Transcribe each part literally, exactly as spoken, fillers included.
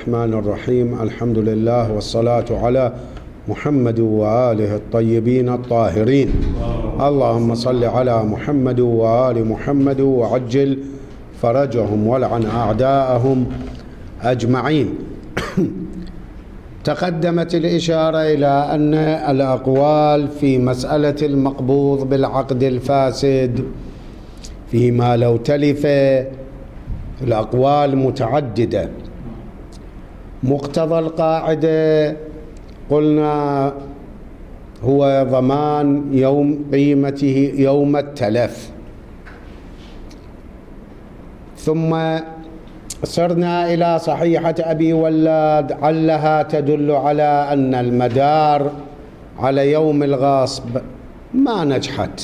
الرحمن الرحيم. الحمد لله والصلاة على محمد وآله الطيبين الطاهرين. اللهم صل على محمد وآل محمد وعجل فرجهم ولعن أعداءهم أجمعين. تقدمت الإشارة إلى أن الأقوال في مسألة المقبوض بالعقد الفاسد فيما لو تلف الأقوال متعددة. مقتضى القاعدة قلنا هو ضمان يوم قيمته يوم التلف، ثم صرنا إلى صحيحة أبي ولاد علها تدل على أن المدار على يوم الغاصب ما نجحت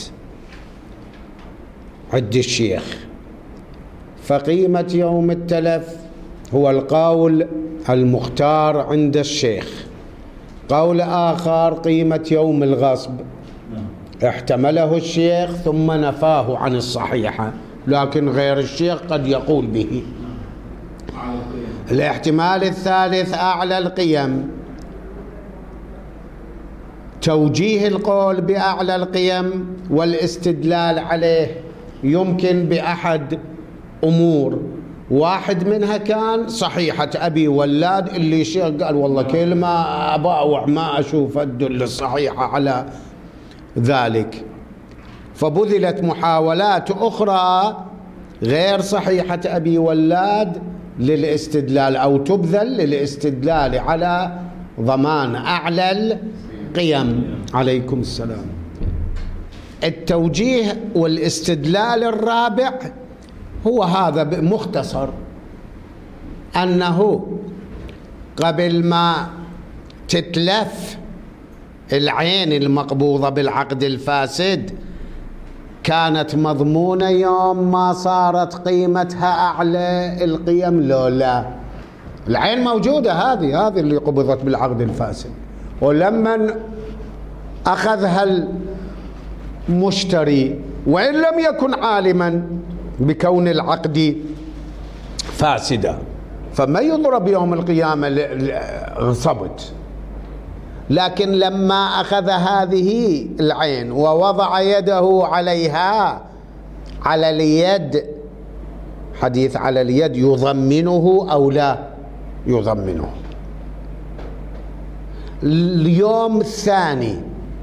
عند الشيخ، فقيمة يوم التلف هو القول المختار عند الشيخ. قول آخر قيمة يوم الغصب احتمله الشيخ ثم نفاه عن الصحيحة، لكن غير الشيخ قد يقول به. الاحتمال الثالث أعلى القيم، توجيه القول بأعلى القيم والاستدلال عليه يمكن بأحد أمور، واحد منها كان صحيحة أبي ولاد اللي الشيخ قال والله كلمة أباوع ما أشوف تدل الصحيحة على ذلك، فبذلت محاولات أخرى غير صحيحة أبي ولاد للاستدلال أو تبذل للاستدلال على ضمان أعلى القيم. عليكم السلام. التوجيه والاستدلال الرابع هو هذا مختصر، أنه قبل ما تتلف العين المقبوضة بالعقد الفاسد كانت مضمونة يوم ما صارت قيمتها أعلى القيم لو لا. العين موجودة، هذه هذه اللي قبضت بالعقد الفاسد، ولما أخذها المشتري وإن لم يكن عالما بكون العقد فاسدا فما يضرب يوم القيامة انصبت، لكن لما أخذ هذه العين ووضع يده عليها على اليد، حديث على اليد، يضمنه أو لا يضمنه. اليوم الثاني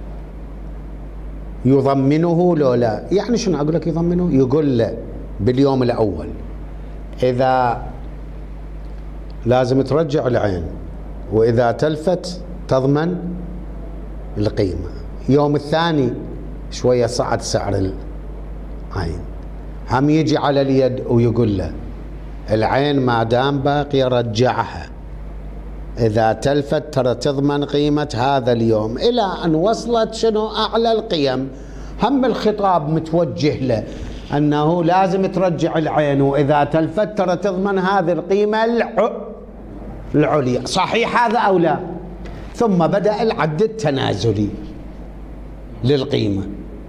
يضمنه لو لا، يعني شنو أقول لك يضمنه؟ يقول له باليوم الأول إذا لازم ترجع العين وإذا تلفت تضمن القيمة. يوم الثاني شوية صعد سعر العين، هم يجي على اليد ويقول له العين ما دام باقي رجعها، إذا تلفت ترى تضمن قيمة هذا اليوم، إلى أن وصلت شنو أعلى القيم. هم الخطاب متوجه له أنه لازم ترجع العين وإذا تلفت ترى تضمن هذه القيمة العليا. صحيح هذا أو لا؟ ثم بدأ العد التنازلي للقيمة.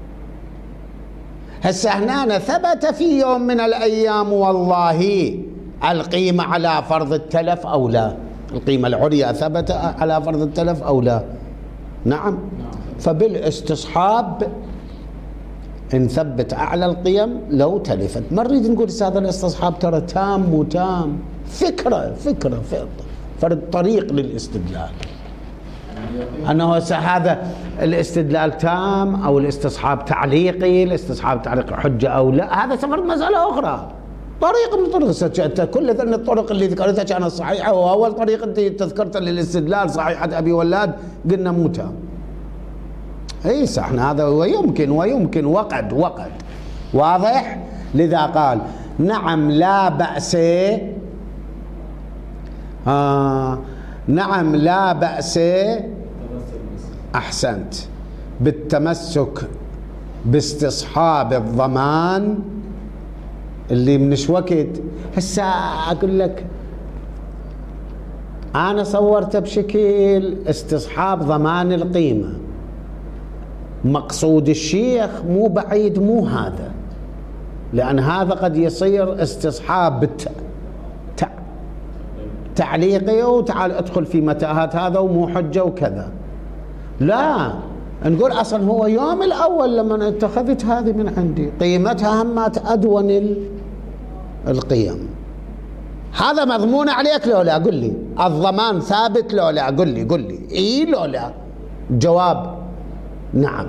هسه هنا ثبت في يوم من الأيام والله القيمة على فرض التلف أو لا، القيمة العليا ثبت على فرض التلف أو لا؟ نعم. فبالاستصحاب نثبت أعلى القيم لو تلفت. ما نريد نقول هذا الاستصحاب ترى تام وتام، فكرة فكرة فرد طريق للاستدلال، أنه هذا الاستدلال تام أو الاستصحاب تعليقي، الاستصحاب تعليق حجة أو لا، هذا سفر مسألة أخرى، طريق من الطرق. كل الطرق اللي ذكرتها كانت صحيحة، وأول طريق أنت تذكرتها للاستدلال صحيحة أبي ولاد قلنا مو تام. اي صح، هذا ويمكن ويمكن وقد وقد واضح. لذا قال نعم لا بأس، آه نعم لا بأس، أحسنت، بالتمسك باستصحاب الضمان اللي منش وقت. هسه أقول لك أنا صورته بشكل استصحاب ضمان القيمة، مقصود الشيخ مو بعيد مو هذا، لأن هذا قد يصير استصحاب تعليقي وتعال ادخل في متاهات هذا ومو حجة وكذا. لا، نقول أصلا هو يوم الأول لما اتخذت هذه من عندي قيمتها همات أدون القيم. هذا مضمون عليك لو لا؟ قل لي. الضمان ثابت لو لا؟ قل لي قل لي إيه لو لا؟ جواب نعم.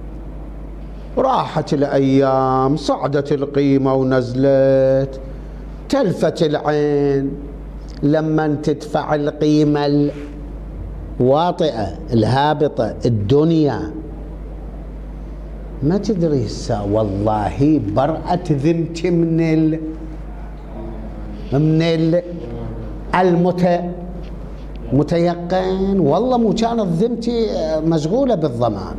راحت الأيام، صعدت القيمة ونزلت، تلفت العين لما تدفع القيمة الواطئة الهابطة الدنيا، ما تدري هسه والله برأت ذمتي من ال من ال المت متيقن. والله مو كانت ذمتي مشغولة بالضمان،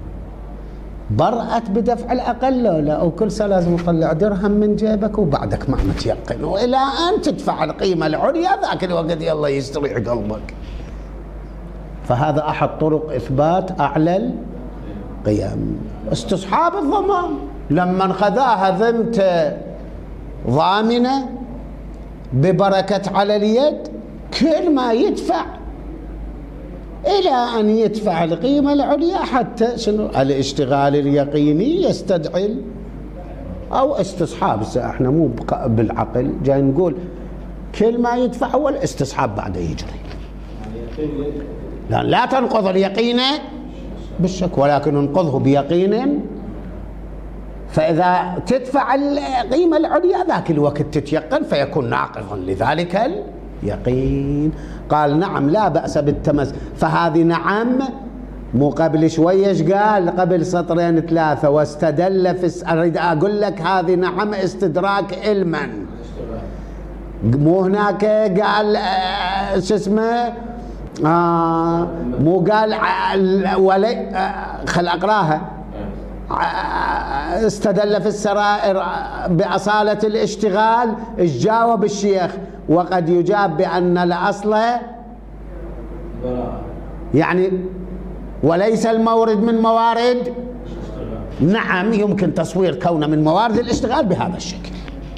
برأت بدفع الأقل لا، وكل سنة لازم تطلع درهم من جيبك وبعدك ما متيقن، وإلى أن تدفع القيمة العليا ذاك الوقت يلا يستريح قلبك. فهذا أحد طرق إثبات أعلى القيم، استصحاب الضمان. لما خذاها ذمته ضامنة ببركة على اليد، كل ما يدفع إلى أن يدفع القيمة العليا حتى شنو الاشتغال اليقيني يستدعي أو استصحاب. احنا مو بالعقل جاي نقول كل ما يدفع هو الاستصحاب بعد يجري، لأن لا تنقض اليقين بالشك ولكن ننقضه بيقين. فإذا تدفع القيمة العليا ذاك الوقت تتيقن فيكون ناقضا لذلك اليقين. قال نعم لا بأس بالتمس. فهذه نعم مو قبل شويش قال قبل سطرين ثلاثة واستدل في، أريد أقول لك هذه نعم استدراك علما، مو هناك قال شو اسمه آه مو قال ولي آه خل أقراها استدل في السرائر بأصالة الاشتغال. جاوب الشيخ وقد يجاب بأن الأصل يعني وليس المورد من موارد. نعم يمكن تصوير كونه من موارد الاشتغال بهذا الشكل.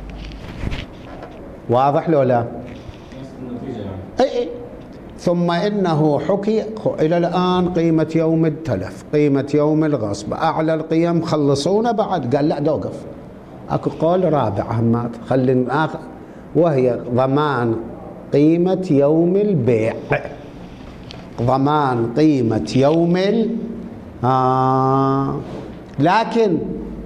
واضح لو لا؟ اي اي. ثم إنه حكي إلى الآن قيمة يوم التلف، قيمة يوم الغصب، أعلى القيم خلصونا بعد. قال لا دوقف، أكو قول رابع همات خلينا آخر، وهي ضمان قيمة يوم البيع. ضمان قيمة يوم ال آه لكن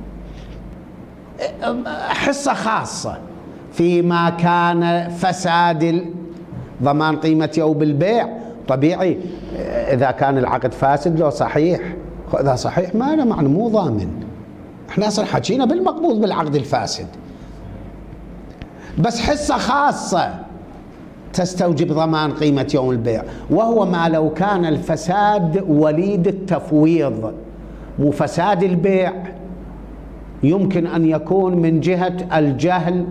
حصة خاصة فيما كان فساد ضمان قيمة يوم البيع. طبيعي إذا كان العقد فاسد لو صحيح، إذا صحيح ما له معنى مو ضامن. احنا اصلا حكينا بالمقبوض بالعقد الفاسد، بس حصة خاصة تستوجب ضمان قيمة يوم البيع، وهو ما لو كان الفساد وليد التفويض. مو فساد البيع يمكن أن يكون من جهة الجهل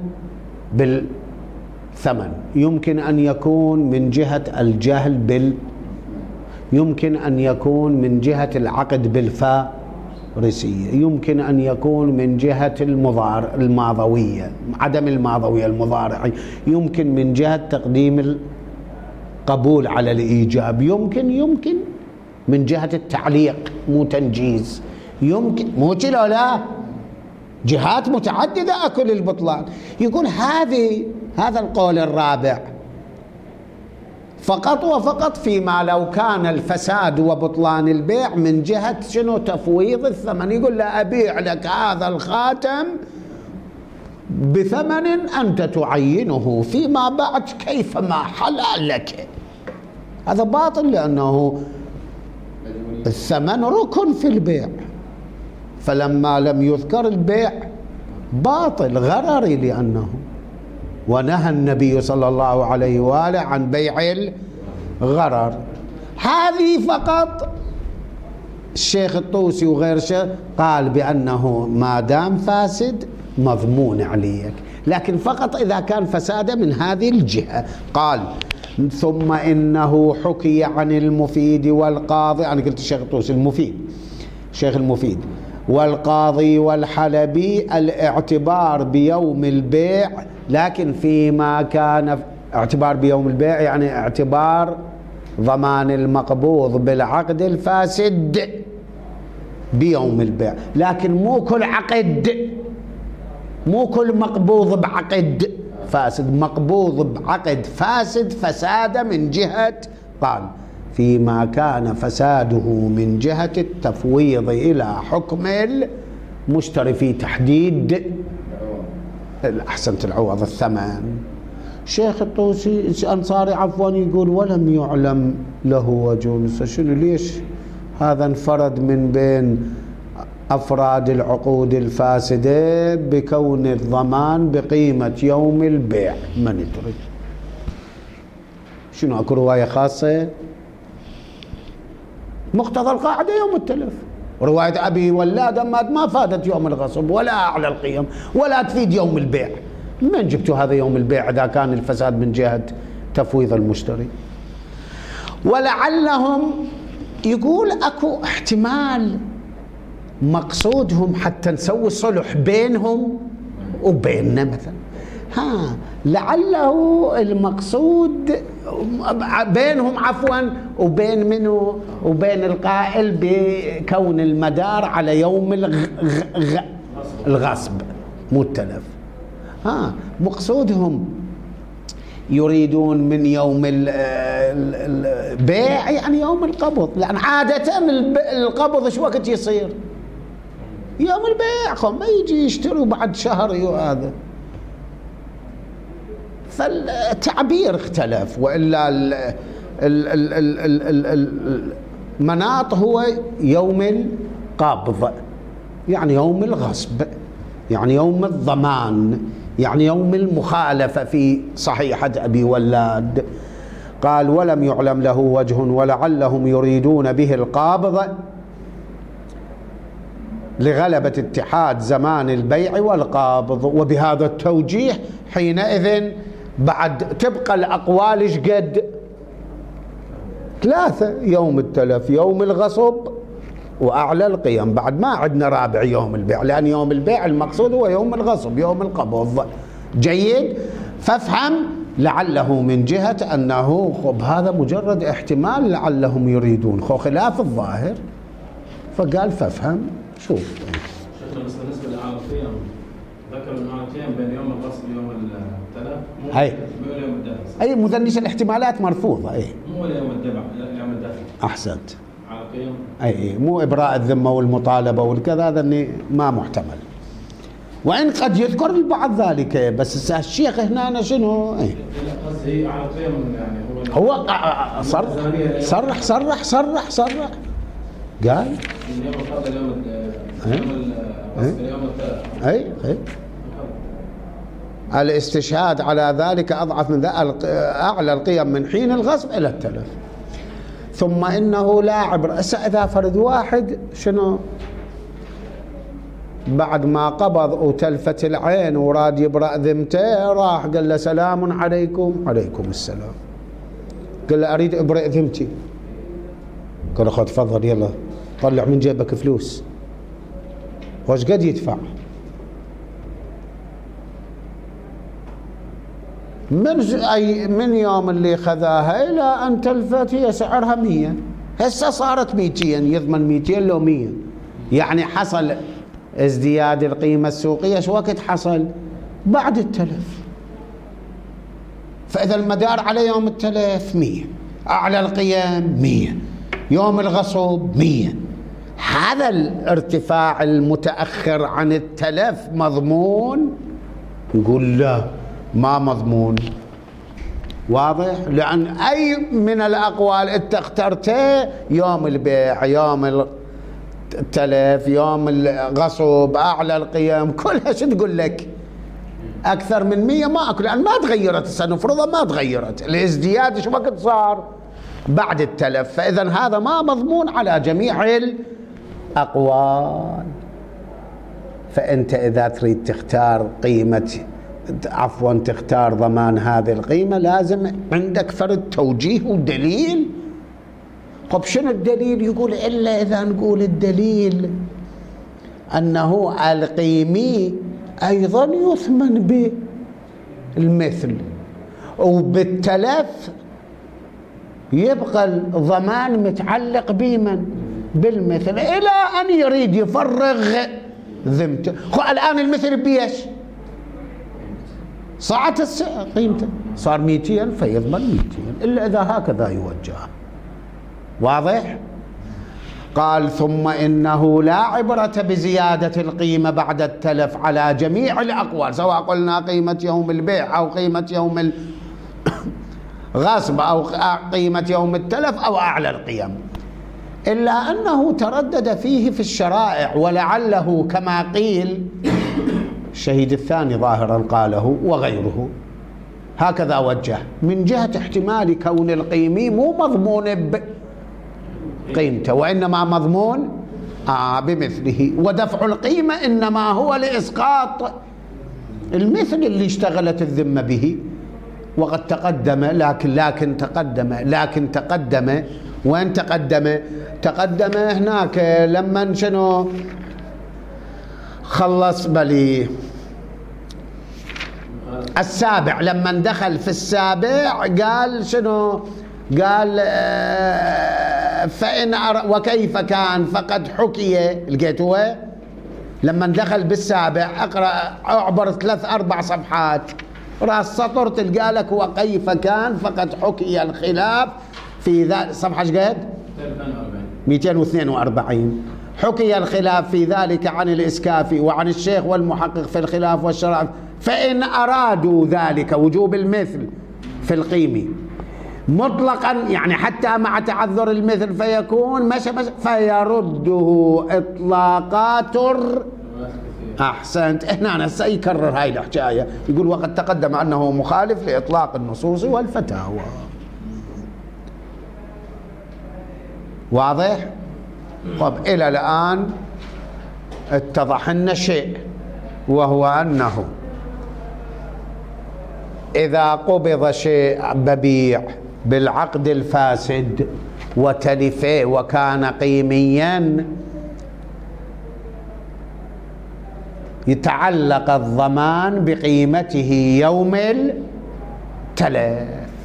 بالثمن، يمكن أن يكون من جهة الجهل بال يمكن أن يكون من جهة العقد بالفارسية، يمكن أن يكون من جهة المضار الماضوية عدم الماضوية المضارعة، يمكن من جهة تقديم القبول على الإيجاب، يمكن يمكن من جهة التعليق مو تنجيز، يمكن مو كلا لا جهات متعددة أكل البطلان. يقول هذه هذا القول الرابع فقط وفقط فيما لو كان الفساد وبطلان البيع من جهة شنو تفويض الثمن. يقول لا أبيع لك هذا الخاتم بثمن أنت تعينه فيما بعد كيفما حلال لك. هذا باطل لأنه الثمن ركن في البيع، فلما لم يذكر البيع باطل غرري، لأنه ونهى النبي صلى الله عليه وآله عن بيع الغرر. هذه فقط الشيخ الطوسي وغير شيخ قال بأنه ما دام فاسد مضمون عليك، لكن فقط إذا كان فساد من هذه الجهة. قال ثم إنه حكي عن المفيد والقاضي، أنا قلت الشيخ الطوسي المفيد الشيخ المفيد والقاضي والحلبي الاعتبار بيوم البيع، لكن فيما كان اعتبار بيوم البيع يعني اعتبار ضمان المقبوض بالعقد الفاسد بيوم البيع، لكن مو كل عقد، مو كل مقبوض بعقد فاسد، مقبوض بعقد فاسد فساد من جهة، قال فيما كان فساده من جهة التفويض إلى حكم المشتري في تحديد أحسنت العوض الثمن. شيخ الطوسي أنصاري عفوا يقول ولم يعلم له وجه، شنو ليش هذا انفرد من بين أفراد العقود الفاسدة بكون الضمان بقيمة يوم البيع؟ من يدري شنو، أكو رواية خاصة؟ مقتضى القاعدة يوم التلف. رواية أبي ولاد ما فادت يوم الغصب ولا أعلى القيم ولا تفيد يوم البيع. من جبتوا هذا يوم البيع إذا كان الفساد من جهة تفويض المشتري؟ ولعلهم يقول أكو احتمال مقصودهم حتى نسوي صلح بينهم وبيننا مثلا، ها لعله المقصود بينهم عفوا وبين منه وبين القائل بكون المدار على يوم الغصب مو التلف. ها مقصودهم يريدون من يوم البيع يعني يوم القبض، لأن عادة القبض ايش وقت يصير؟ يوم البيع، ما يجي يشتروا بعد شهر هذا، فالتعبير اختلف. وإلا المناط هو يوم القبض يعني يوم الغصب يعني يوم الضمان يعني يوم المخالفة في صحيحة أبي ولاد. قال ولم يعلم له وجه ولعلهم يريدون به القابض لغلبة اتحاد زمان البيع والقابض. وبهذا التوجيه حينئذ بعد تبقى الأقوال ايش قد؟ ثلاثة: يوم التلف، يوم الغصب، وأعلى القيم. بعد ما عندنا رابع يوم البيع، لأن يوم البيع المقصود هو يوم الغصب يوم القبض. جيد؟ فافهم لعله من جهة أنه خب هذا مجرد احتمال لعلهم يريدون خو خلاف الظاهر، فقال فافهم. شوف شيخنا بس بالنسبة لأعلى القيم ذكروا أن أعلى القيم بين يوم الغصب ويوم التلف مو أي مو يوم الدفع. أي مذنش الاحتمالات مرفوضة. أي مو يوم الدفع يوم الدفع. أحسنت. على القيم أي مو إبراء الذمة والمطالبة والكذا، هذا إني ما محتمل، وإن قد يذكر البعض ذلك. بس الشيخ هنا أنا شنو إيه؟ قصدي على القيم يعني هو هو صرح صرح صرح صرح صرح قال يوم القبض يوم يوم الغصب يوم التلف. أي أي الاستشهاد على ذلك أضعف من ذلك، أعلى القيم من حين الغصب إلى التلف. ثم إنه لا عبرة. إذا فرد واحد شنو بعد ما قبض وتلفت العين وراد يبرأ ذمته، راح قال له سلام عليكم. عليكم السلام. قال له أريد أبرئ ذمتي. قال له خذ تفضل يلا طلع من جيبك فلوس. وش قد يدفع؟ من أي من يوم اللي خذاها إلى أن تلفت هي سعرها مية، هسه صارت ميتين، يضمن ميتين لو مية. يعني حصل ازدياد القيمة السوقية. شو وقت حصل؟ بعد التلف. فإذا المدار على يوم التلف مية، أعلى القيم مية، يوم الغصب مية. هذا الارتفاع المتأخر عن التلف مضمون؟ يقول لا ما مضمون. واضح؟ لأن أي من الأقوال أنت اخترته، يوم البيع، يوم التلف، يوم الغصب، أعلى القيم، كلها شو تقول لك؟ أكثر من مية ما أكل، لأن ما تغيرت، سنفرضها ما تغيرت. الازدياد شو وقت صار؟ بعد التلف. فإذا هذا ما مضمون على جميع الأقوال. فأنت إذا تريد تختار قيمة عفوا تختار ضمان هذه القيمة لازم عندك فرد توجيه ودليل. طب شنو الدليل؟ يقول إلا إذا نقول الدليل أنه القيمي أيضا يثمن بالمثل، وبالتلف يبقى الضمان متعلق بمن؟ بالمثل، إلى أن يريد يفرغ ذمته. الآن المثل بيش صعت قيمته، صار مئتين فيضمن مئتين، إلا إذا هكذا يوجه. واضح؟ قال ثم إنه لا عبرة بزيادة القيمة بعد التلف على جميع الأقوال، سواء قلنا قيمة يوم البيع أو قيمة يوم الغصب أو قيمة يوم التلف أو أعلى القيم، إلا أنه تردد فيه في الشرائع، ولعله كما قيل الشهيد الثاني ظاهرا قاله وغيره هكذا وجه، من جهة احتمال كون القيمي مو مضمون بقيمته وإنما مضمون آه بمثله، ودفع القيمة إنما هو لإسقاط المثل اللي اشتغلت الذمة به. وقد تقدم لكن لكن تقدم لكن تقدم وين تقدم؟ تقدم هناك لما شنو خلص بلي السابع، لما دخل في السابع قال شنو؟ قال آه فإن وكيف كان فقد حكي، لقيتوه لما دخل بالسابع اقرأ اعبر ثلاث اربع صفحات راس سطر تلقى لك وكيف كان فقد حكي الخلاف في ذلك. صفحة ايش قد؟ مئتين واثنين وأربعين. حكي الخلاف في ذلك عن الإسكافي وعن الشيخ والمحقق في الخلاف والشرع، فإن أرادوا ذلك وجوب المثل في القيمة مطلقا، يعني حتى مع تعذر المثل فيكون مشى مشى فيرده إطلاقات. أحسنت. هنا أنا سيكرر هاي الحكاية، يقول وقد تقدم أنه مخالف لإطلاق النصوص والفتاوى. واضح؟ طب إلى الآن اتضح لنا شيء، وهو أنه إذا قبض شيء ببيع بالعقد الفاسد وتلفه وكان قيميا يتعلق الضمان بقيمته يوم التلف.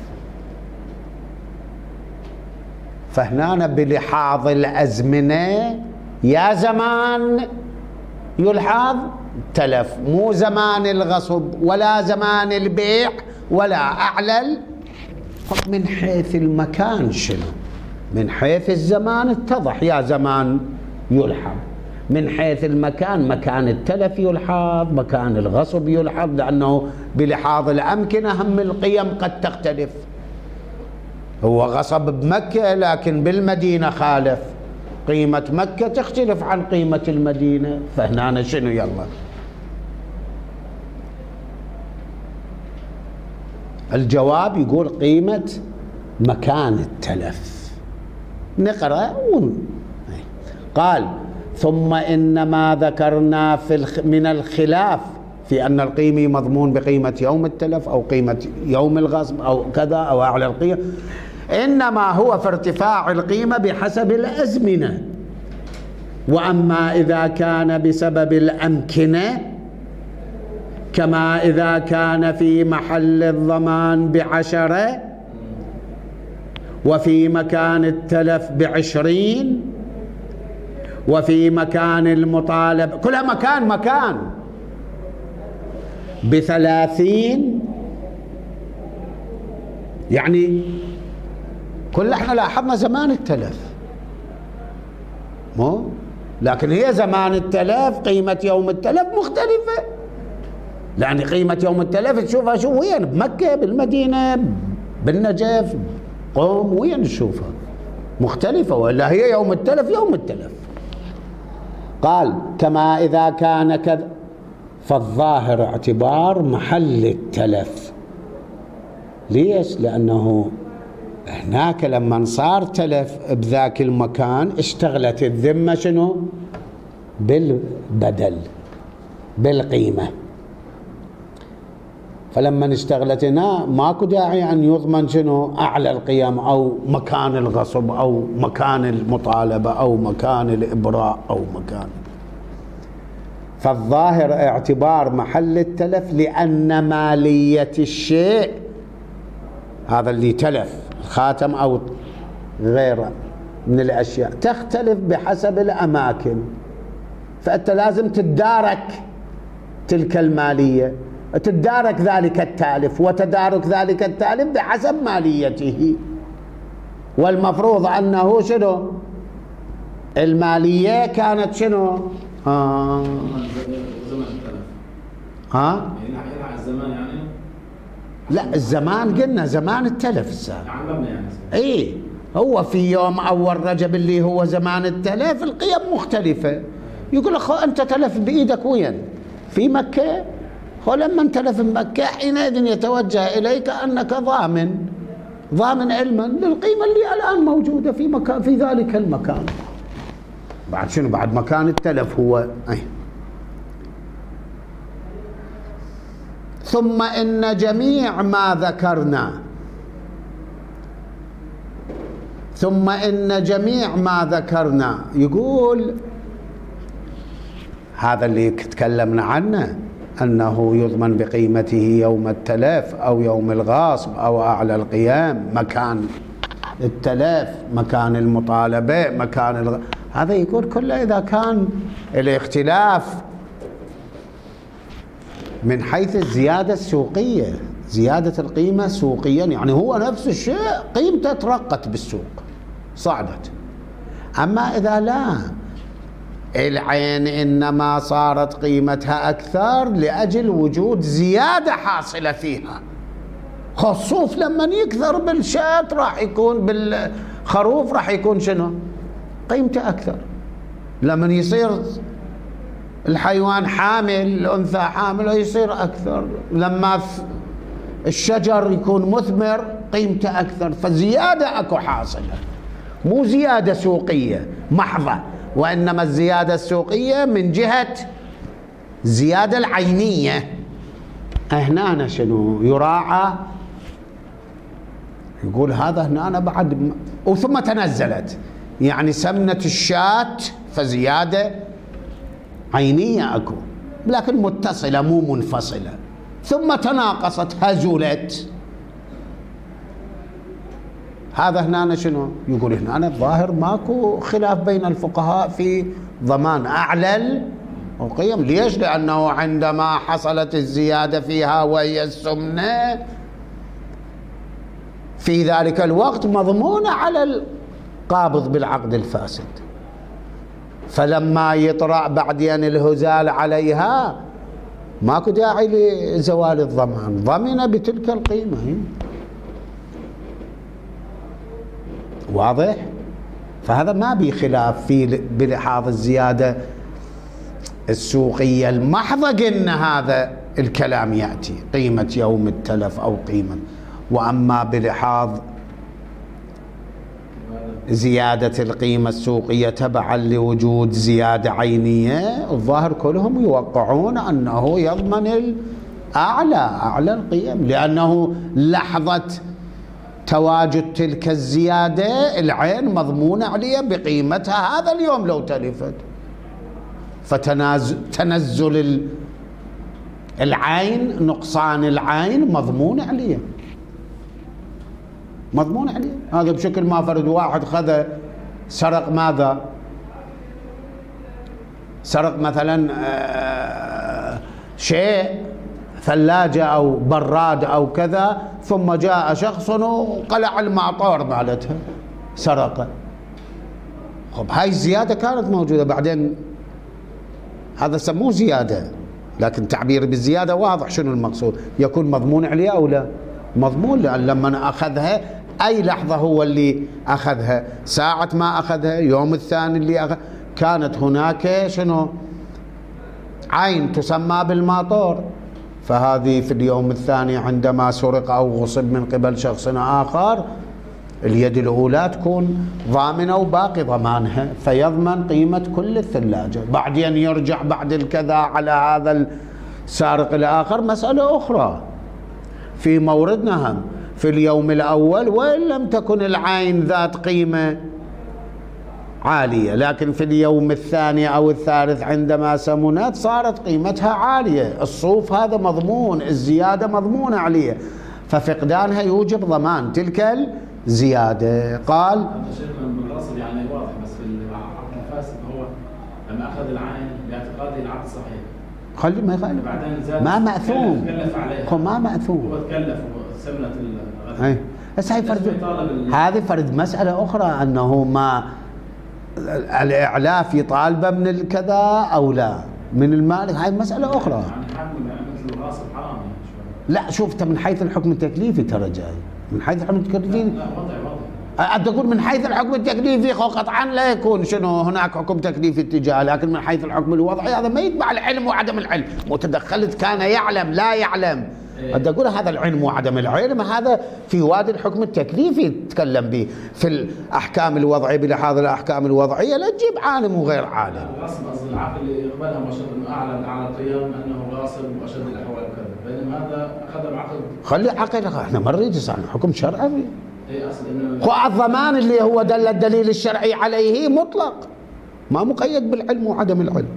فهنا بلحاظ الأزمنة يا زمان يلحظ تلف، مو زمان الغصب ولا زمان البيع ولا أعلل. من حيث المكان شنو؟ من حيث الزمان اتضح يا زمان يلحظ، من حيث المكان مكان التلف يلحظ، مكان الغصب يلحظ، لأنه بلحاظ الأمكنة هم القيم قد تختلف. هو غصب بمكة لكن بالمدينة خالف، قيمة مكة تختلف عن قيمة المدينة. فهنا شنو؟ يلا الجواب يقول قيمة مكان التلف. نقرأ ون... قال ثم إن ما ذكرنا في الخ... من الخلاف في أن القيمة مضمون بقيمة يوم التلف أو قيمة يوم الغصب أو كذا أو أعلى القيمة، إنما هو في ارتفاع القيمة بحسب الأزمنة. وأما إذا كان بسبب الأمكنة كما إذا كان في محل الضمان بعشرة وفي مكان التلف بعشرين وفي مكان المطالب كلها مكان مكان بثلاثين، يعني كل احنا لاحظنا زمان التلف مو، لكن هي زمان التلف قيمة يوم التلف مختلفة، لأن قيمة يوم التلف تشوفها شو وين؟ بمكة، بالمدينة، بالنجف، قوم، وين تشوفها مختلفة، ولا هي يوم التلف يوم التلف. قال كما إذا كان كذا، فالظاهر اعتبار محل التلف. ليش؟ لأنه هناك لما صار تلف بذاك المكان اشتغلت الذمة شنو؟ بالبدل، بالقيمة. فلما اشتغلت هنا ماكو داعي أن يضمن شنو؟ أعلى القيم أو مكان الغصب أو مكان المطالبة أو مكان الإبراء أو مكان. فالظاهر اعتبار محل التلف لأن مالية الشيء هذا اللي تلف الخاتم أو غيره من الأشياء تختلف بحسب الأماكن، فأنت لازم تتدارك تلك المالية، تتدارك ذلك التالف، وتدارك ذلك التالف بحسب ماليته. والمفروض أنه شنو المالية كانت شنو آه. زمن التلف ها يعني على الزمان يعني لا الزمان قلنا زمان التلف السابق يعني يعني اي هو في يوم أول رجب اللي هو زمان التلف القيم مختلفة. يقول أخو أنت تلف بإيدك وين؟ في مكة. ولما تلف بمكة حينئذ يتوجه إليك أنك ضامن ضامن علما للقيمة اللي الآن موجودة في مكان في ذلك المكان. بعد شنو بعد مكان التلف هو أي. ثم إن جميع ما ذكرنا ثم إن جميع ما ذكرنا يقول هذا اللي تكلمنا عنه أنه يضمن بقيمته يوم التلف أو يوم الغاصب أو أعلى القيام، مكان التلف، مكان المطالبة، مكان الغ... هذا يقول كله إذا كان الاختلاف من حيث الزيادة السوقية، زيادة القيمة سوقيا، يعني هو نفس الشيء قيمته ترقت بالسوق صعدت. أما إذا لا العين إنما صارت قيمتها أكثر لأجل وجود زيادة حاصلة فيها. الصوف لما يكثر بالشاة راح يكون بالخروف راح يكون شنو قيمته أكثر. لما يصير الحيوان حامل الأنثى حامل يصير أكثر. لما الشجر يكون مثمر قيمته أكثر. فزيادة أكو حاصلة، مو زيادة سوقية محضة، وإنما الزيادة السوقية من جهة زيادة العينية. هنا شنو يراعى؟ يقول هذا هنا بعد وثم تنزلت، يعني سمنة الشاة فزيادة عينية أكو، لكن متصلة مو منفصلة. ثم تناقصت هزلت. هذا هنا شنو يقول؟ هنا الظاهر ماكو خلاف بين الفقهاء في ضمان أعلى القيم. ليش؟ لأنه عندما حصلت الزيادة فيها وهي السمنة في ذلك الوقت مضمونة على القابض بالعقد الفاسد، فلما يطرأ بعدين الهزال عليها ماكو داعي لزوال الضمان، ضمن بتلك القيمة. واضح؟ فهذا ما بي خلاف في بلحاظ الزيادة السوقية المحضة. قلنا هذا الكلام يأتي قيمة يوم التلف أو قيمة. وأما بلحاظ زيادة القيمة السوقية تبعا لوجود زيادة عينية، الظاهر كلهم يوقعون أنه يضمن الأعلى أعلى القيم، لأنه لحظة تواجد تلك الزيادة العين مضمونة عليها بقيمتها هذا اليوم لو تلفت. فتنزل العين نقصان العين مضمون عليه مضمون عليه. هذا بشكل ما فرض واحد خذ سرق ماذا؟ سرق مثلا شيء ثلاجة أو براد أو كذا، ثم جاء شخص وقلع المعطور مالتها سرقه. خب هاي الزيادة كانت موجودة بعدين، هذا سموه زيادة، لكن تعبير بالزيادة واضح شنو المقصود. يكون مضمون عليها أو لا؟ مضمون، لأن لما أخذها أي لحظة هو اللي أخذها، ساعة ما أخذها، يوم الثاني اللي أخذ، كانت هناك شنو عين تسمى بالماطور. فهذه في اليوم الثاني عندما سرق أو غصب من قبل شخص آخر اليد الأولى تكون ضامنة وباقي ضمانها، فيضمن قيمة كل الثلاجة. بعدين يرجع بعد الكذا على هذا السارق الآخر مسألة أخرى. في موردنا هم في اليوم الأول وإن لم تكن العين ذات قيمة عالية، لكن في اليوم الثاني أو الثالث عندما سمنت صارت قيمتها عالية. الصوف هذا مضمون، الزيادة مضمونة عليه. ففقدانها يوجب ضمان تلك الزيادة. قال هذا شيخنا بالغصب يعني واضح، بس في العقد الفاسد هو لما أخذ العين باعتقاده العقد صحيح، خلي ما يخالف، بعدين زاد ما مأثوم، تكلف عليها، هو ما مأثوم، هو تكلف وسمنة الغد. اي بس هاي فرد، هذه فرد مسألة أخرى، أنه ما الإعلاف يطالبه من الكذا أو لا من المالك، هاي مسألة أخرى. يعني حاكم مثل الغاصب حرام يعني شوي. لا شوف من حيث الحكم التكليفي ترى جاي، من حيث الحكم التكليفي لا وضع وضع أنت تقول من حيث الحكم التكليفي قطعا لا يكون شنو هناك حكم تكليفي اتجاه، لكن من حيث الحكم الوضعي هذا ما يتبع العلم وعدم العلم، متدخلت كان يعلم لا يعلم، أنت تقول هذا العلم وعدم العلم هذا في وادي الحكم التكليفي يتكلم به، في الأحكام الوضعية بلحاظ الأحكام الوضعية لا تجيب عالم وغير عالم. الغصب أصل العقل اللي يقبلها ما شاء الله أعلن على القيام أنه غاصب وأشد الأحوال وكذا، بينما هذا أخذ بعقل. خلي عقل، احنا ما نريد عن حكم شرعي. اي اصل انه هو الضمان اللي هو دل الدليل الشرعي عليه مطلق، ما مقيد بالعلم وعدم العلم.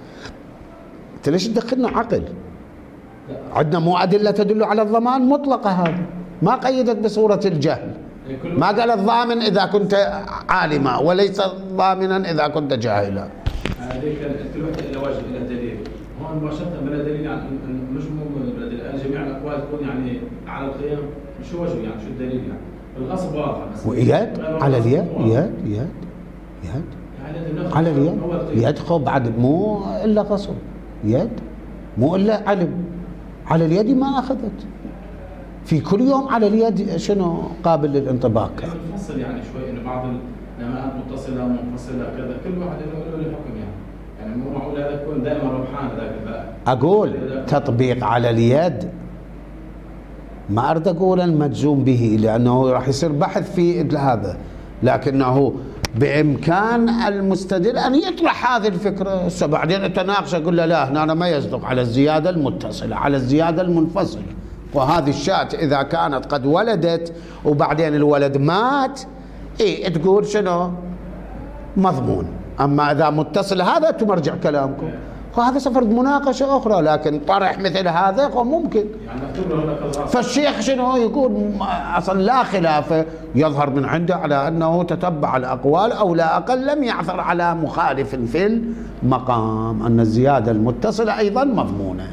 انت ليش تدخلنا عقل؟ عندنا مو أدلة تدل على الضمان مطلقة، هذا ما قيدت بصورة الجهل، ما قال الضامن إذا كنت عالما وليس ضامنا إذا كنت جاهلا. هذيك كل وحده الى وجه الى دليل، هون مباشرة بلا دليل، يعني مش مو بلا دليل، جميع الأقوال تكون يعني على القيام، شو وجه يعني شو الدليل يعني؟ الغصب واضح بس وإياد على اليد، إياد إياد إياد على اليد، يد خو بعد مو إلا غصب، يد مو إلا علم، على اليد ما أخذت، في كل يوم على اليد شنو قابل للانطباق. نفصل يعني شوي إنه بعض النماءات متصلة منفصلة كذا، كل واحد له له حكم يعني، يعني مو معقول هذا يكون دائما ربحان هذاك البائع. أقول تطبيق على اليد ما أريد أقول المجزوم به لأنه راح يصير بحث في هذا، لكنه بإمكان المستدل أن يطرح هذه الفكرة، بعدين أتناقش أقول له لا هنا ما يصدق على الزيادة المتصلة، على الزيادة المنفصلة، وهذه الشاة إذا كانت قد ولدت وبعدين الولد مات إيه تقول شنو مضمون، أما إذا متصل هذا تمرجع كلامكم، وهذا سفرد مناقشة أخرى، لكن طرح مثل هذا ممكن. فالشيخ شنو يقول أصلا لا خلاف يظهر من عنده على أنه تتبع الأقوال أو لا أقل لم يعثر على مخالف في المقام، أن الزيادة المتصلة أيضا مضمونة.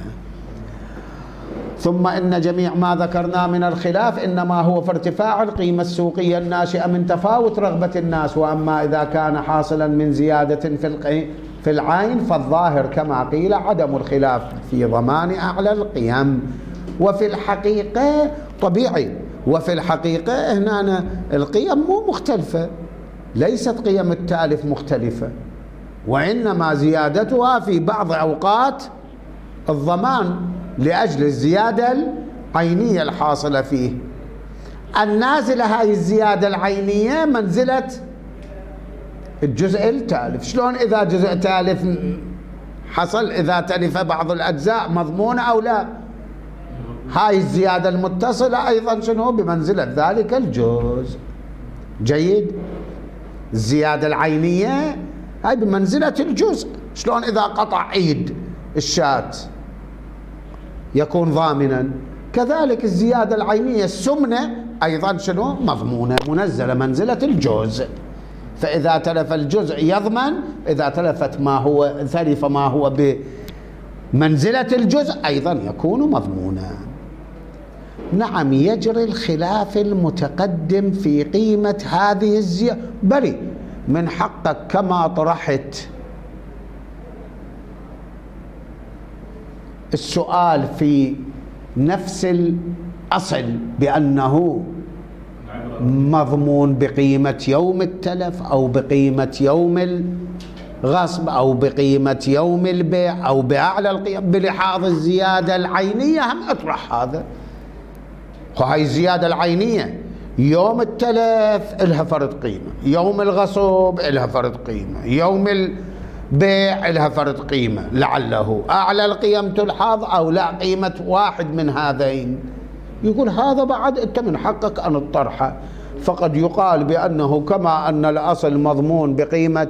ثم إن جميع ما ذكرنا من الخلاف إنما هو في ارتفاع القيمة السوقية الناشئة من تفاوت رغبة الناس، وأما إذا كان حاصلا من زيادة في القيمة في العين فالظاهر كما قيل عدم الخلاف في ضمان أعلى القيم. وفي الحقيقة طبيعي، وفي الحقيقة هنا القيم مو مختلفة، ليست قيم التالف مختلفة، وإنما زيادتها في بعض أوقات الضمان لأجل الزيادة العينية الحاصلة فيه. النازلة هاي الزيادة العينية منزلة الجزء التالف، شلون إذا جزء تالف حصل إذا تلف بعض الأجزاء مضمونة أو لا، هاي الزيادة المتصلة أيضا شنو بمنزلة ذلك الجزء. جيد، الزيادة العينية هاي بمنزلة الجزء، شلون إذا قطع إيد الشاة يكون ضامنا، كذلك الزيادة العينية السمنة أيضا شنو مضمونة منزلة منزلة الجزء، فإذا تلف الجزء يضمن، إذا تلفت ما هو تلف ما هو بمنزلة الجزء أيضا يكون مضمونا. نعم يجري الخلاف المتقدم في قيمة هذه الزيادة، بل من حقك كما طرحت السؤال في نفس الأصل بأنه مضمون بقيمة يوم التلف أو بقيمة يوم الغصب أو بقيمة يوم البيع أو بأعلى القيم بلحاظ الزيادة العينية، هم اطرح هذا. وهي الزيادة العينية يوم التلف إلها فرد قيمة، يوم الغصب إلها فرد قيمة، يوم البيع إلها فرد قيمة، لعله أعلى القيم تلحظ أو لا قيمة واحد من هذين. يقول هذا بعد أنت من حقك أن تطرحه، فقد يقال بأنه كما أن الأصل مضمون بقيمة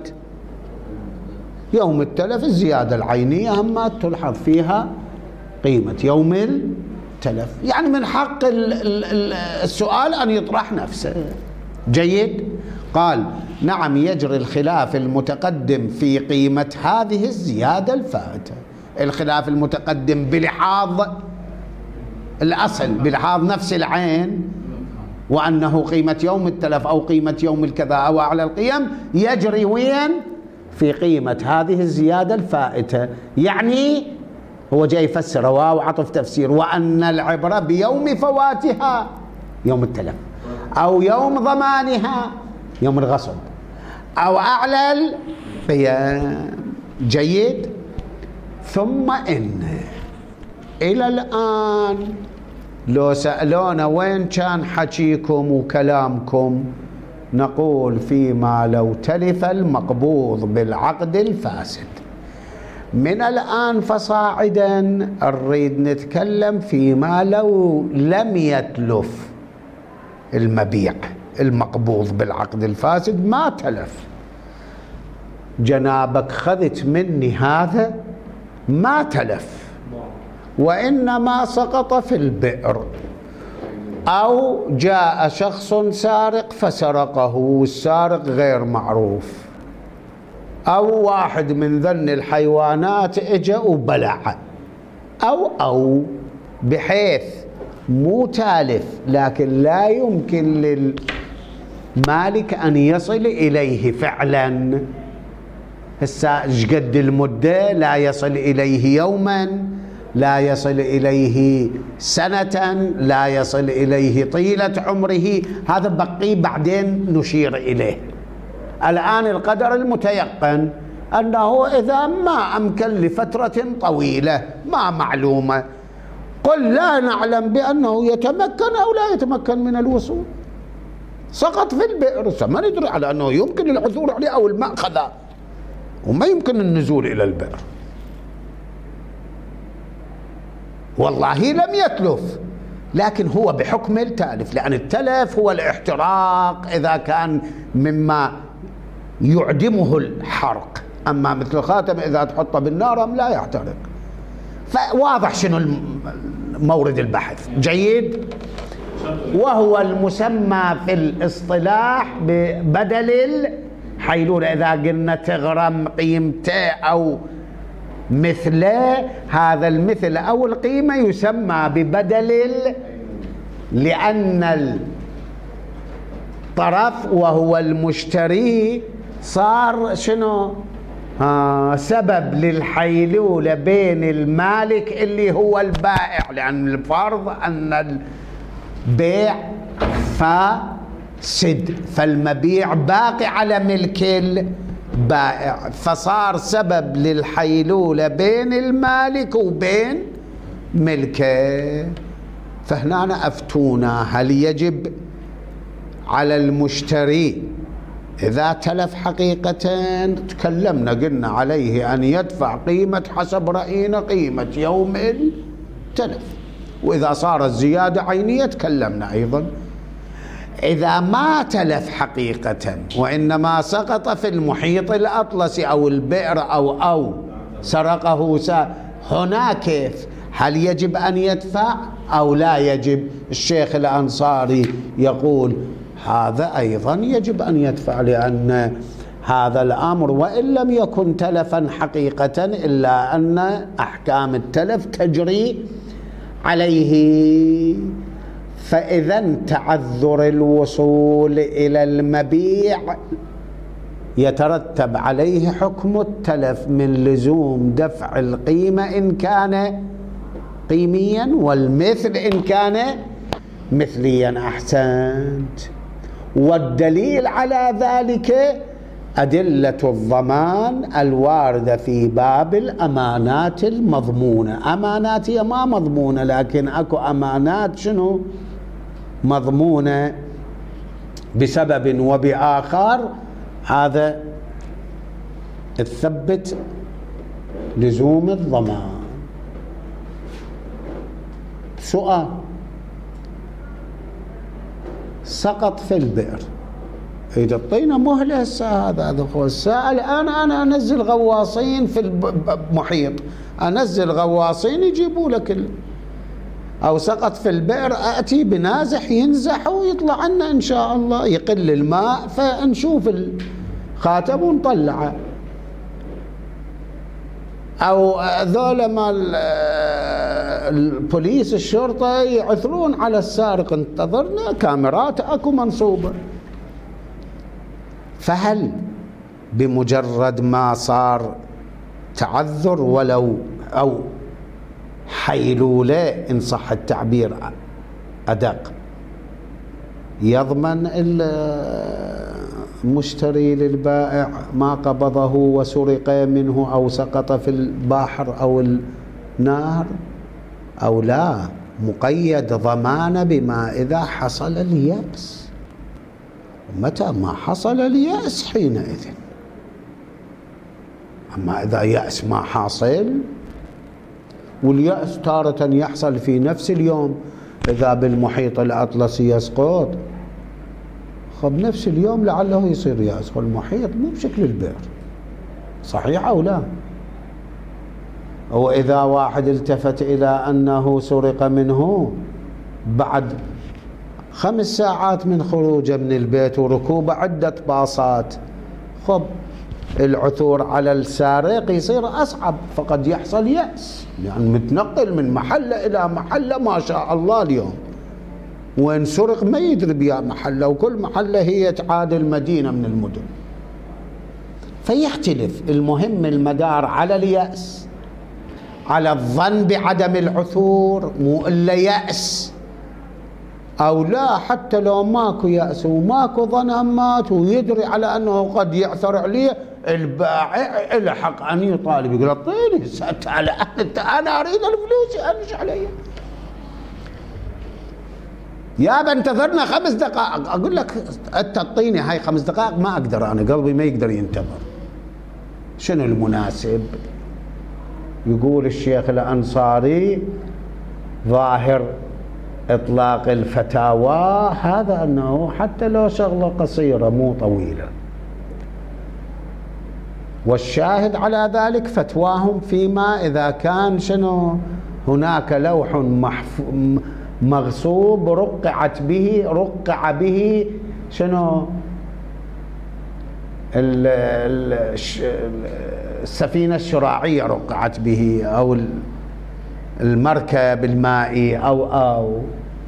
يوم التلف، الزيادة العينية هم تلحظ فيها قيمة يوم تلف، يعني من حق السؤال أن يطرح نفسه. جيد. قال نعم يجري الخلاف المتقدم في قيمة هذه الزيادة الفائتة. الخلاف المتقدم بلحاظ الأصل، بلحاظ نفس العين، وأنه قيمة يوم التلف أو قيمة يوم الكذا أو أعلى القيم، يجري وين؟ في قيمة هذه الزيادة الفائتة. يعني هو جاي يفسر واو عطف تفسير، وأن العبرة بيوم فواتها يوم التلف، أو يوم ضمانها يوم الغصب، أو أعلى القيم. جيد. ثم إن إلى الآن لو سألونا وين كان حكيكم وكلامكم، نقول فيما لو تلف المقبوض بالعقد الفاسد. من الآن فصاعدا نريد نتكلم فيما لو لم يتلف المبيع المقبوض بالعقد الفاسد، ما تلف. جنابك خذت مني هذا ما تلف، وإنما سقط في البئر، أو جاء شخص سارق فسرقه والسارق غير معروف، أو واحد من ذن الحيوانات اجى وبلع، أو أو بحيث مو تالف لكن لا يمكن للمالك أن يصل إليه فعلا. هسه ايش قد المدة؟ لا يصل إليه يوما، لا يصل إليه سنة، لا يصل إليه طيلة عمره، هذا بقي بعدين نشير إليه. الآن القدر المتيقن أنه إذا ما أمكن لفترة طويلة ما معلومة، قل لا نعلم بأنه يتمكن أو لا يتمكن من الوصول، سقط في البئر، ما ندري على أنه يمكن العثور عليه أو المأخذ وما يمكن النزول إلى البئر. والله لم يتلف، لكن هو بحكم التالف، لأن التلف هو الاحتراق إذا كان مما يعدمه الحرق، أما مثل الخاتم إذا تحطه بالنار لا يحترق. فواضح شنو مورد البحث. جيد. وهو المسمى في الاصطلاح ببدل الحيلولة. إذا قلنا تغرم قيمته أو مثله، هذا المثل أو القيمة يسمى ببدل ال... لأن الطرف وهو المشتري صار شنو؟ آه سبب للحيلولة بين المالك اللي هو البائع، لأن الفرض أن البيع فاسد، فالمبيع باقي على ملك البائع، فصار سبب للحيلولة بين المالك وبين ملكه. فهنا أفتونا هل يجب على المشتري إذا تلف حقيقة؟ تكلمنا قلنا عليه أن يدفع قيمة حسب رأينا قيمة يوم التلف، وإذا صارت زيادة عينية تكلمنا أيضا. إذا ما تلف حقيقة وإنما سقط في المحيط الأطلسي أو البئر أو أو سرقه سا، هنا كيف؟ هل يجب أن يدفع أو لا يجب؟ الشيخ الأنصاري يقول هذا أيضا يجب أن يدفع، لأن هذا الأمر وإن لم يكن تلفا حقيقة إلا أن أحكام التلف تجري عليه. فإذا تعذر الوصول إلى المبيع يترتب عليه حكم التلف من لزوم دفع القيمة إن كان قيميا، والمثل إن كان مثليا. أحسنت. والدليل على ذلك أدلة الضمان الواردة في باب الأمانات المضمونة. أمانات هي ما مضمونة، لكن أكو أمانات شنو مضمونة بسبب وبآخر، هذا تثبت لزوم الضمان. سؤال: سقط في البئر، إذا اعطينا مهلة هسه، هذا هذا هو السائل. أنا أنا أنزل غواصين في المحيط، أنزل غواصين يجيبوا لك ال... أو سقط في البئر أتي بنازح ينزح ويطلع عنا إن شاء الله، يقل الماء فنشوف الخاتم ونطلعه. أو ذولا مال البوليس الشرطة يعثرون على السارق، انتظرنا كاميرات أكو منصوبة. فهل بمجرد ما صار تعذر ولو أو حيلولة إن صح التعبير أدق، يضمن المشتري للبائع ما قبضه وسرق منه أو سقط في البحر أو النهر، أو لا مقيد ضمان بما إذا حصل اليأس؟ متى ما حصل اليأس حينئذ. أما إذا يأس ما حاصل، واليأس تارة يحصل في نفس اليوم، إذا بالمحيط الأطلسي يسقط، خب نفس اليوم لعله يصير يأس، والمحيط مو بشكل البئر، صحيح أو لا؟ أو إذا واحد التفت إلى أنه سرق منه بعد خمس ساعات من خروجه من البيت وركوب عدة باصات، خب العثور على السارق يصير أصعب، فقد يحصل يأس، يعني متنقل من محلة إلى محلة ما شاء الله اليوم، وين سرق ما يدري بيا محلة، وكل محلة هي تعادل مدينة من المدن. فيختلف. المهم المدار على اليأس، على الظن بعدم العثور، مو إلا يأس. أو لا، حتى لو ماكو يأس وماكو ظن مات ويدري على أنه قد يعثر عليه، البائع له حق أن يطالب، يقول اعطيني على أنا أريد الفلوس أمش علي. يا بنتظرنا خمس دقائق، أقول لك أنت تعطيني هاي خمس دقائق ما أقدر، أنا قلبي ما يقدر ينتظر. شنو المناسب؟ يقول الشيخ الأنصاري ظاهر إطلاق الفتاوى هذا أنه حتى لو شغلة قصيرة مو طويلة، والشاهد على ذلك فتواهم فيما إذا كان شنو هناك لوح محف... مغصوب رقعت به رقع به شنو ال... ال... السفينة الشراعية رقعت به، أو المركب المائي أو أو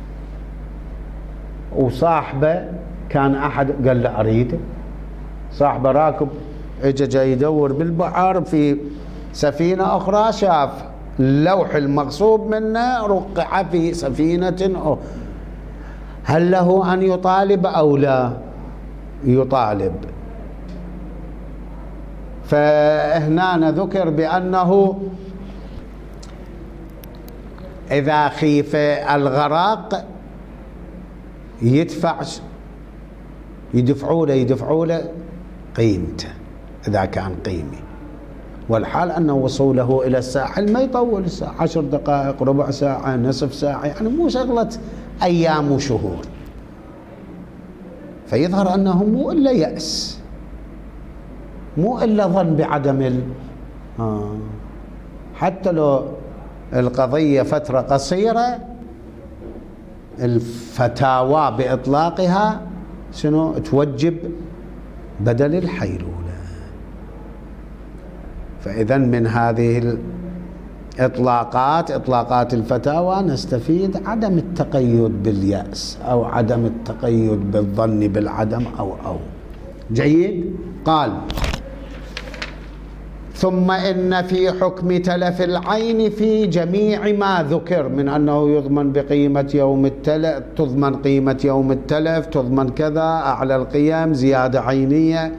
وصاحبه كان أحد قال له أريده، صاحبه راكب اجى جاي يدور بالبحر في سفينة أخرى، شاف اللوح المغصوب منه رقع في سفينة أخرى، هل له أن يطالب أو لا يطالب؟ فهنا ذكر بأنه إذا خيف الغرق يدفع يدفعوا له يدفعوا له قيمته إذا كان قيمي، والحال أنه وصوله إلى الساحل ما يطول الساعة، عشر دقائق، ربع ساعة، نصف ساعة، يعني مو شغلة أيام وشهور. فيظهر أنه مو إلا يأس، مو إلا ظن بعدم ال... آه. حتى لو القضية فترة قصيرة، الفتاوى بإطلاقها شنو توجب بدل الحيلولة. فإذا من هذه الإطلاقات إطلاقات الفتاوى نستفيد عدم التقيد باليأس أو عدم التقيد بالظن بالعدم أو أو جيد. قال ثم إن في حكم تلف العين في جميع ما ذكر من أنه يضمن بقيمة يوم التلف، تضمن قيمة يوم التلف، تضمن كذا أعلى القيم، زيادة عينية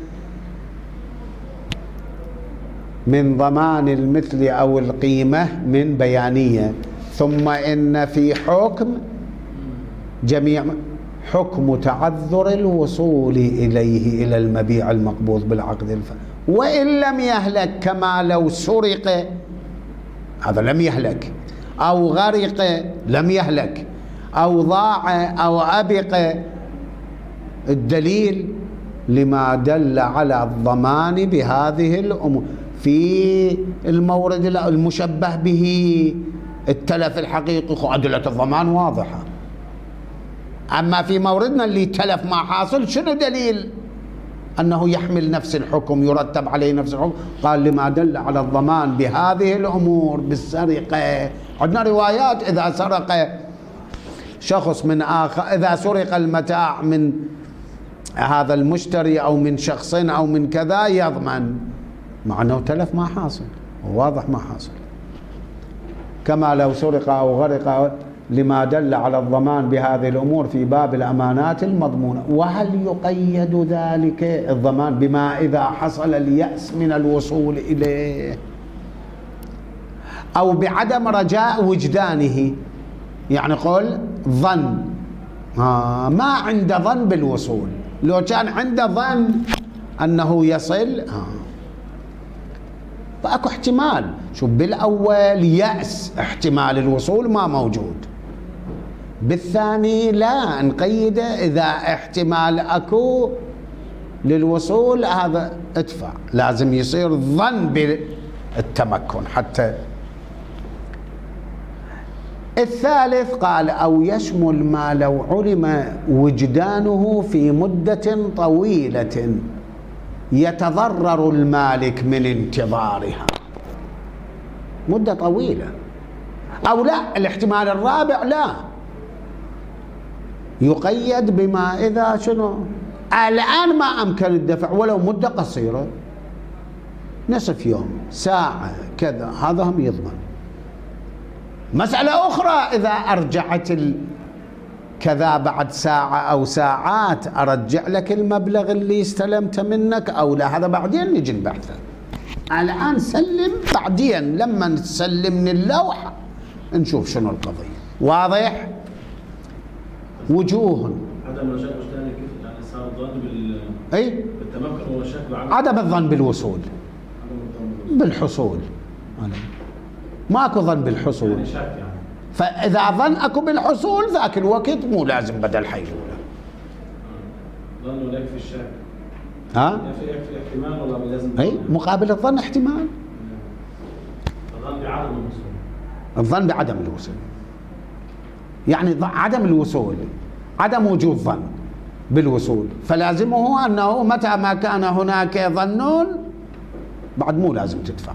من ضمان المثل أو القيمة من بيانية. ثم إن في حكم جميع حكم تعذر الوصول إليه إلى المبيع المقبوض بالعقد الف وإن لم يهلك، كما لو سرق هذا لم يهلك، أو غرق لم يهلك، أو ضاع أو أبق، الدليل لما دل على الضمان بهذه الأمور في المورد المشبه به التلف الحقيقي أدلة الضمان واضحة. أما في موردنا اللي تلف ما حاصل، شنو دليل أنه يحمل نفس الحكم، يرتب عليه نفس الحكم؟ قال لما دل على الضمان بهذه الأمور بالسرقة. عندنا روايات إذا سرق شخص من آخر، إذا سرق المتاع من هذا المشتري أو من شخص أو من كذا يضمن، مع أنه تلف ما حاصل، واضح ما حاصل. كما لو سرق أو غرق، لما دل على الضمان بهذه الأمور في باب الأمانات المضمونة. وهل يقيد ذلك الضمان بما إذا حصل اليأس من الوصول إليه أو بعدم رجاء وجدانه؟ يعني قول ظن، آه ما عنده ظن بالوصول، لو كان عنده ظن أنه يصل آه فأكو احتمال. شوف، بالأول يأس، احتمال الوصول ما موجود. بالثاني لا نقيده، إذا احتمال أكو للوصول هذا ادفع، لازم يصير ظن بالتمكن حتى. الثالث قال أو يشمل ما لو علم وجدانه في مدة طويلة يتضرر المالك من انتظارها، مدة طويلة. أو لا، الاحتمال الرابع لا، يقيد بما إذا شنو الآن ما أمكن الدفع ولو مدة قصيرة، نصف يوم، ساعة، كذا، هذا هم يضمن. مسألة أخرى إذا أرجعت كذا بعد ساعة أو ساعات، أرجع لك المبلغ اللي استلمت منك أو لا، هذا بعدين نجي نبحثه. الآن سلم، بعدين لما نسلم من اللوحة نشوف شنو القضية. واضح؟ وجوه عدم الرجاء وجداني كيف يعني صار الظن بال أي بالتمكن والشك وعدم عدم الظن بالوصول، بالحصول. ماكو ظن بالحصول، يعني شك يعني. فإذا ظن أكو بالحصول ذاك الوقت مو لازم بدل حيلولة. ظن ولا يكفي الشك. ها؟ يكفي يكفي احتمال ولا لازم؟ أي مقابل الظن احتمال. الظن بعدم الوصول. الظن بعدم الوصول، يعني عدم الوصول، عدم وجود ظن بالوصول، فلازمه أنه متى ما كان هناك ظن بعد مو لازم تدفع.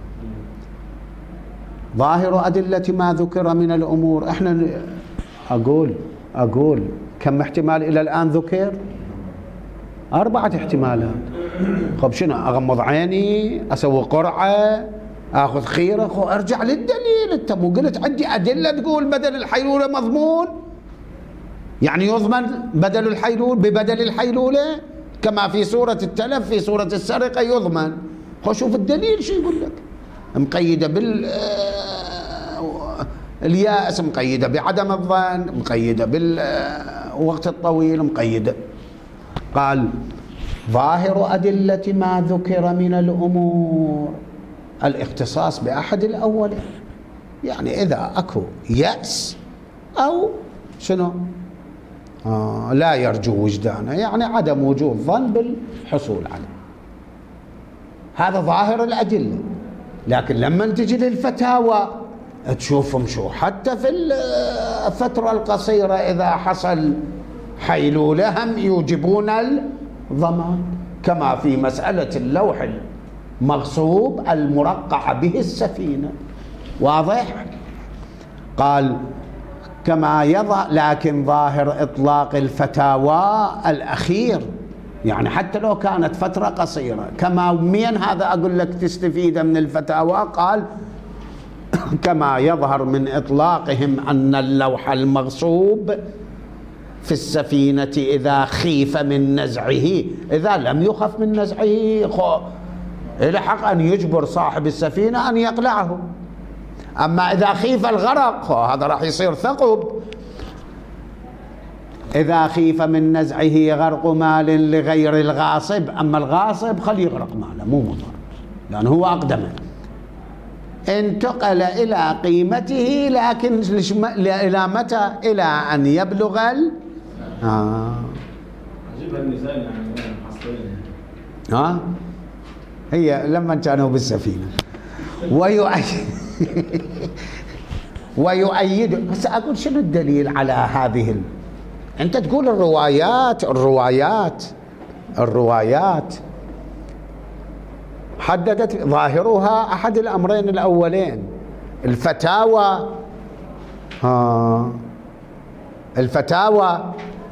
ظاهر أدلة ما ذكر من الأمور. احنا أقول أقول كم احتمال إلى الآن ذكر؟ أربعة احتمالات. خب شنو، أغمض عيني، أسوي قرعة، أخذ خيرة، خو أرجع للدليل. أنت مو قلت عندي أدلة تقول بدل الحيلولة مضمون، يعني يضمن بدل الحيلولة ببدل الحيلولة كما في سورة التلف، في سورة السرقة يضمن. خو شوف الدليل شو يقول لك، مقيدة بال الياس، مقيدة بعدم الظن، مقيدة بالوقت الطويل، مقيدة. قال ظاهر أدلة ما ذكر من الأمور الاختصاص بأحد الأولين، يعني إذا أكو يأس أو شنو آه لا يرجو وجدانه، يعني عدم وجود ظن بالحصول عليه، هذا ظاهر الأدلة. لكن لما تجي للفتاوى تشوفهم شو، حتى في الفترة القصيرة إذا حصل حيلولة هم يوجبون الضمان، كما في مسألة اللوح المغصوب المرقع به السفينة. واضح؟ قال كما يظهر، لكن ظاهر إطلاق الفتاوى الأخير، يعني حتى لو كانت فترة قصيرة. كما مين هذا أقول لك تستفيد من الفتاوى؟ قال كما يظهر من إطلاقهم أن اللوح المغصوب في السفينة إذا خيف من نزعه، إذا لم يخف من نزعه خو لحق أن يجبر صاحب السفينة أن يقلعه. أما إذا خيف الغرق هذا راح يصير ثقب. إذا خيف من نزعه غرق مال لغير الغاصب، أما الغاصب خليه يغرق ماله مو مضر لأنه هو أقدمه. انتقل إلى قيمته، لكن إلى متى؟ إلى أن يبلغ ال آه. عجيب النساء يعني محصلين. ها هي لما كانوا بالسفينة ويؤيد ويؤيد. بس أقول شنو الدليل على هذه ال... أنت تقول الروايات الروايات الروايات حددت ظاهرها أحد الأمرين الأولين. الفتاوى ها الفتاوى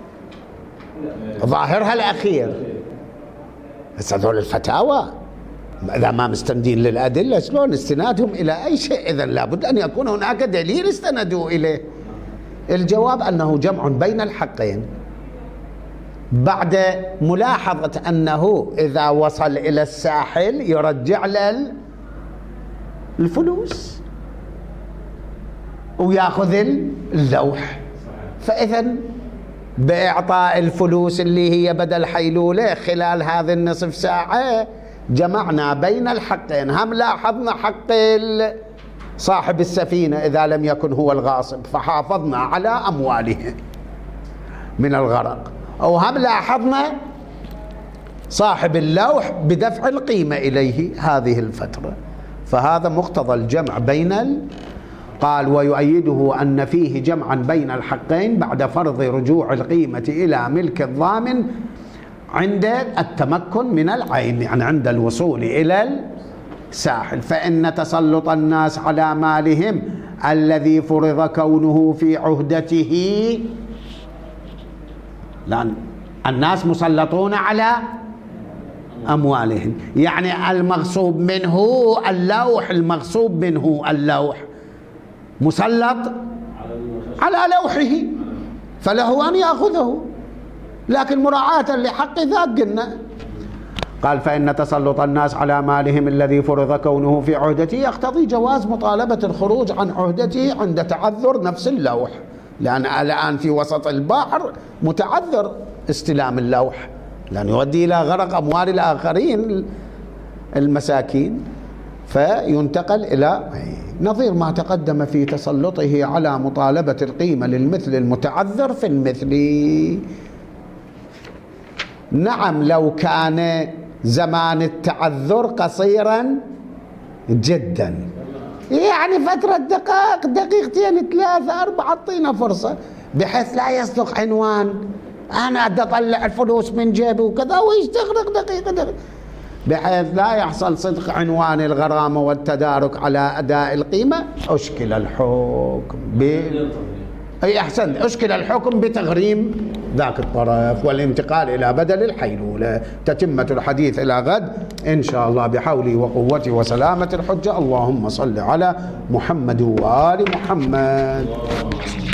ظاهرها الأخير. بس هذول الفتاوى إذا ما مستندين للأدلة شلون استنادهم إلى أي شيء؟ إذن لابد أن يكون هناك دليل استندوا إليه. الجواب أنه جمع بين الحقين بعد ملاحظة أنه إذا وصل إلى الساحل يرجع له الفلوس ويأخذ اللوح، فإذن بإعطاء الفلوس اللي هي بدل حيلولة خلال هذه النصف ساعة جمعنا بين الحقين. هم لاحظنا حق صاحب السفينة إذا لم يكن هو الغاصب فحافظنا على أمواله من الغرق، أو هم لاحظنا صاحب اللوح بدفع القيمة إليه هذه الفترة. فهذا مقتضى الجمع بين ال... قال ويؤيده أن فيه جمعا بين الحقين بعد فرض رجوع القيمة إلى ملك الضامن عند التمكن من العين، يعني عند الوصول إلى الساحل. فإن تسلط الناس على مالهم الذي فرض كونه في عهدته، لأن الناس مسلطون على أموالهم، يعني المغصوب منه اللوح المغصوب منه اللوح مسلط على لوحه فله أن يأخذه، لكن مراعاة لحق ذاك قلنا. قال فإن تسلط الناس على مالهم الذي فرض كونه في عهدته يقتضي جواز مطالبة الخروج عن عهدته عند تعذر نفس اللوح، لأن الآن في وسط البحر متعذر استلام اللوح لأن يؤدي إلى غرق أموال الآخرين المساكين، فينتقل إلى نظير ما تقدم في تسلطه على مطالبة القيمة للمثل المتعذر في المثل. نعم لو كان زمان التعذر قصيرا جدا، يعني فترة دقائق دقيقتين ثلاثة أربعة، أعطينا فرصة بحيث لا يصدق عنوان أنا أدى أطلع الفلوس من جيبي وكذا ويستغرق دقيقة دقيقة، بحيث لا يحصل صدق عنوان الغرامة والتدارك على أداء القيمة. أشكل الحكم ب... أي أحسن أشكل الحكم بتغريم ذاك الطرف والانتقال إلى بدل الحيلولة. تتمة الحديث إلى غد إن شاء الله بحولي وقوتي وسلامة الحجة. اللهم صل على محمد وآل محمد.